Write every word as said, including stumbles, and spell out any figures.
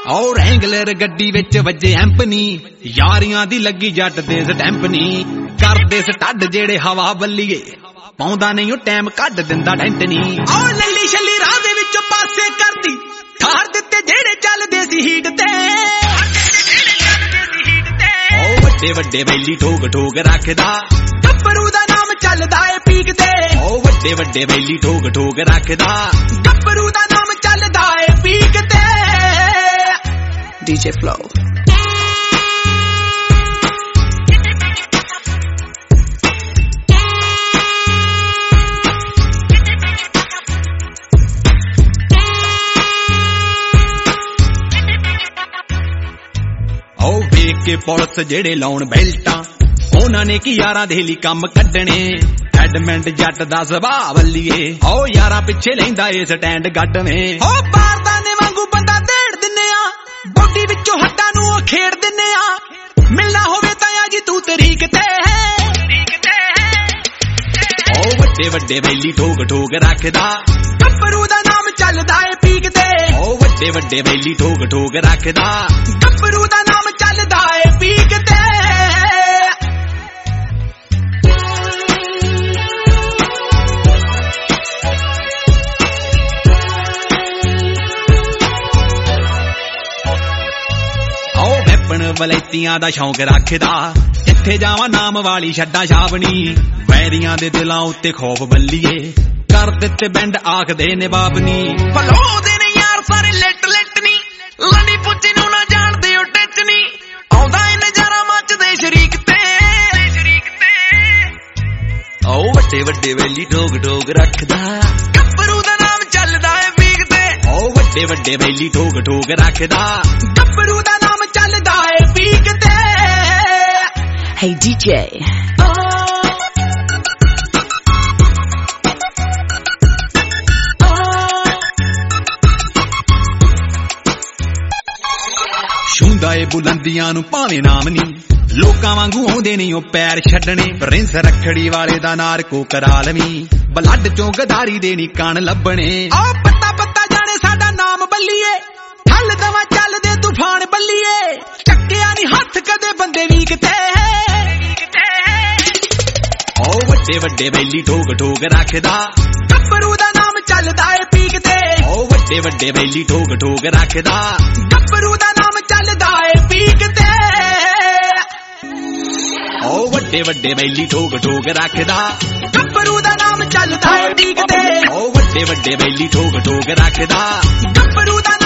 और रैंगलर गड्डी विच वजे एंपनी यारियां दी लगी जट दे स्टैंपनी करदे स्टड जेड़े हवा बल्लीए पाउंदा नहीं ओ टाइम कढ दिंदा डेंटनी और लल्ली छल्ली राह दे विचों पासे करदी ठार दित्ते जेड़े चलदे सी हीट ते ओ वड्डे वड्डे वैली ठोक ठोक रखदा गब्बरू दा नाम चलदा ए पीक ते ओ वड्डे वड्डे वैली ठोक ठोक रखदा गब्बरू दा नाम चलदा ए पीक ते D J Flow ਵੇਖ ਕੇ ਪੁਲਿਸ ਜਿਹੜੇ ਲਾਉਣ ਬੈਲਟਾਂ ਉਹਨਾਂ ਨੇ ਕੀ ਯਾਰਾਂ ਦੇ ਲਈ ਕੰਮ ਕੱਢਣੇ ਐਡਮੈਂਟ ਜੱਟ ਦਾ ਸੁਭਾਅ ਵੱਲੀਏ ਓ ਯਾਰਾਂ ਪਿੱਛੇ ਲੈਂਦਾ ਏ ਸਟੈਂਡ ਗੱਡਵੇਂ ਓ ਬਾਰਦਾਨੇ ਵਾਂਗੂ ਬੰਦਾ ਢੇੜ ਦਿੰਨੇ ਆ ਬੋਡੀ ਵਿੱਚੋਂ ਹੱਡਾਂ ਨੂੰ ਉਹ ਖੇੜ ਦਿੰਨੇ ਆ ਮਿਲਣਾ ਹੋਵੇ ਤਾਂ ਆ ਜੀ ਤੂੰ ਤਰੀਕ ਤੇ ਓ ਵੱਡੇ ਵੱਡੇ ਵੈਲੀ ਠੋਕ ਠੋਕ ਰੱਖਦਾ ਗੱਭਰੂ ਦਾ ਨਾਮ ਚੱਲਦਾ ਏ ਪੀਕ ਤੇ ਓ ਵੱਡੇ ਵੱਡੇ ਵੈਲੀ ਠੋਕ ਠੋਕ ਰੱਖਦਾ ਗੱਭਰੂ ਦਾ ਨਾਮ ਚੱਲਦਾ ਏ ਪੀਕ ਤੇ ਆਓ ਵੈਪਣ ਵਲੈਤੀਆਂ ਦਾ ਸ਼ੌਂਕ ਰੱਖਦਾ ਜਿੱਥੇ ਜਾਵਾਂ ਨਾਮ ਵਾਲੀ ਛੱਡਾਂ ਛਾਵਣੀ ਵੈਰੀਆਂ ਦੇ ਦਿਲਾਂ ਉੱਤੇ ਖੌਫ ਬੱਲੀਏ ਕਰ ਦਿੱਤੇ ਬੈਂਡ ਆਖਦੇ ਨੇ ਬਾਬਨੀ ਭਲੋਦੇ ਨੇ ਯਾਰ ਸਾਰੇ ਲਿਟ ਲਿਟ ਨੀ ਲੰਡੀ ਪੁੱਚੀ ਨੂੰ ਨਾ ਜਾਣਦੇ ਓ ਟਿੱਚ ਨੀ ਆਉਂਦਾ ਏ ਨਜ਼ਾਰਾ ਮੱਚਦੇ ਸ਼ਰੀਕ ਤੇ ਆਓ ਵੱਡੇ ਵੱਡੇ ਵੈਲੀ ਠੋਕ ਠੋਕ ਰੱਖਦਾ ਗੱਭਰੂ ਦਾ ਨਾਮ ਚੱਲਦਾ ਏ ਪੀਕ ਤੇ ਆਓ ਵੱਡੇ ਵੱਡੇ ਵੈਲੀ ਠੋਕ ਠੋਕ ਰੱਖਦਾ ਗੱਭਰੂ ਦਾ ਨਾਮ ਚੱਲਦਾ ਏ ਪੀਕ ਤੇ Hey D J ਛੂੰਦਾ ਏ ਬੁਲੰਦੀਆਂ ਨੂੰ ਭਾਵੇਂ ਨਾਮ ਨੀ ਲੋਕਾਂ ਵਾਂਗੂ ਆਉਂਦੇ ਨਹੀਂ ਉਹ ਪੈਰ ਛੱਡਣੇ ਪ੍ਰਿੰਸ ਰੱਖੜੀ ਵਾਲੇ ਦਾ ਨਾਰ ਕੋ ਕਰਾ ਲਵੀਂ ਬਲੱਡ ਚੋਂ ਗਦਾਰੀ ਦੇ ਨੀ ਕਾਣ ਲੱਭਣੇ ਆ ਪੱਤਾ ਪੱਤਾ ਜਾਣੇ ਸਾਡਾ ਨਾਮ ਬੱਲੀਏ ਠੱਲ ਦਵਾ ਚੱਲਦੇ ਤੂਫਾਨ ਬੱਲੀਏ ਚੱਕਿਆ ਨੀ ਹੱਥ ਕਦੇ ਬੰਦੇ ਵੀ ਕਿਤੇ ਓ ਵੱਡੇ ਵੱਡੇ ਵੈਲੀ ਠੋਕ ਠੋਕ ਰੱਖਦਾ ਗੱਭਰੂ ਦਾ ਨਾਮ ਚੱਲਦਾ ਏ ਪੀਕ ਤੇ ਓ ਵੱਡੇ ਵੱਡੇ ਵੈਲੀ ਠੋਕ ਠੋਕ ਰੱਖਦਾ ਗੱਭਰੂ ਦਾ ਨਾਮ ਚੱਲਦਾ ਏ ਪੀਕ ਤੇ ਓ ਵੱਡੇ ਵੱਡੇ ਵੈਲੀ ਠੋਕ ਠੋਕ ਰੱਖਦਾ ਗੱਭਰੂ ਦਾ ਨਾਮ ਚੱਲਦਾ ਏ ਪੀਕ ਤੇ ਓ ਵੱਡੇ ਵੱਡੇ ਵੈਲੀ ਠੋਕ ਠੋਕ ਰੱਖਦਾ ਗੱਭਰੂ ਦਾ